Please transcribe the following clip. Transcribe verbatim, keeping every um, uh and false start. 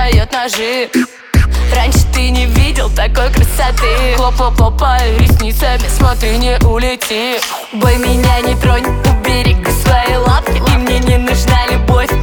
достает ножи. Раньше ты не видел такой красоты. Хлоп-хлоп-хлопаю ресницами, смотри, не улети. Бой, меня не тронь, убери свои лапки. И мне не нужна любовь,